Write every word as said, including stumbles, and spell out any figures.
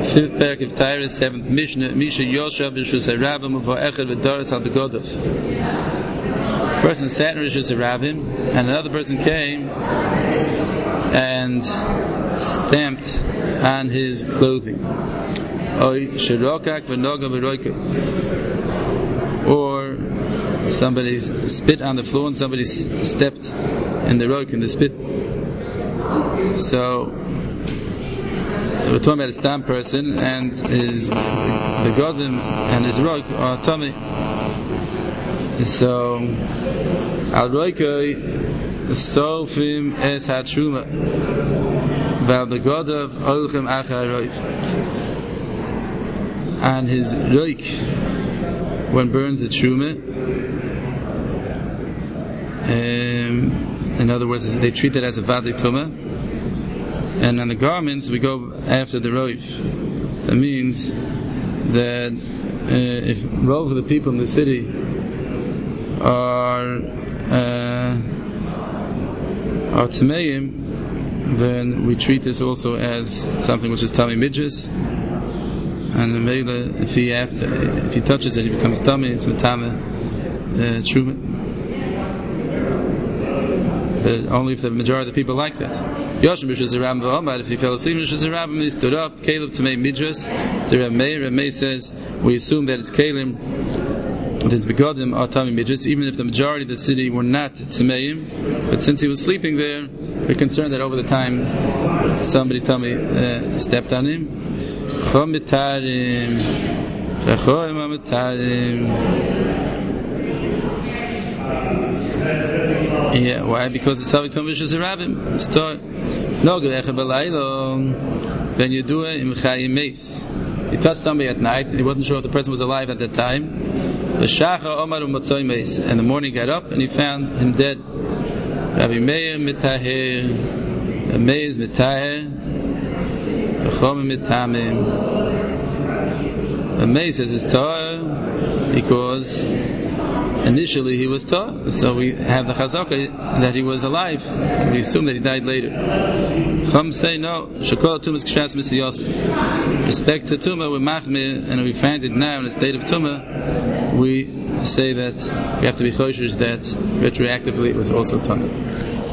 Fifth parak of Tyrus, seventh Mishnah. Misha Yosha b'Rishus HaRabim u'va'echad v'daras al begodav. A person sat in Rishus HaRabim, and another person came and stamped on his clothing. Oy shirokak v'noga v'roika. Or somebody spit on the floor and somebody stepped in the roik, in the spit. So we're talking about a stam person, and his the godim and his roik are tummy. So al roikoi sofim es hatruma val the godav olchem achar roik. And his roik, when burns the truma, um, in other words, they treat it as a vadli tumah. And on the garments, we go after the roif. That means that uh, if rove of the people in the city are uh, are tmeim, then we treat this also as something which is tummy midges. And the mele, if he after, if he touches it, he becomes tummy. It's metame uh, truma. But only if the majority of the people like that. Yoshim Rishus HaRabim v'Omad, if he fell asleep in Rishus HaRabim, he stood up. Caleb to make midras. The Rameh, Rameh says we assume that it's Kalim, that it's begodim or tummy midras, even if the majority of the city were not Tameim. But since he was sleeping there, we're concerned that over the time somebody tummy uh, stepped on him. Chom mitarim, chachoim mitarim. Yeah, why? Because it's Savik Tom Rishus HaRabim. Start. No, then you do it in Chayim Meis. He touched somebody at night, and he wasn't sure if the person was alive at that time. And the morning he got up, and he found him dead. Rabbi Meir Mitaher, Meir Mitaher, Chom Mitamim. Meir says it's Torah because initially he was taught, so we have the chazaka that he was alive. We assume that he died later. Chum say no. Shekol tumas kshas misiyosef. Respect to tumah, we're machmir, and we find it now in a state of tumah. We say that we have to be choshesh that retroactively it was also tumah.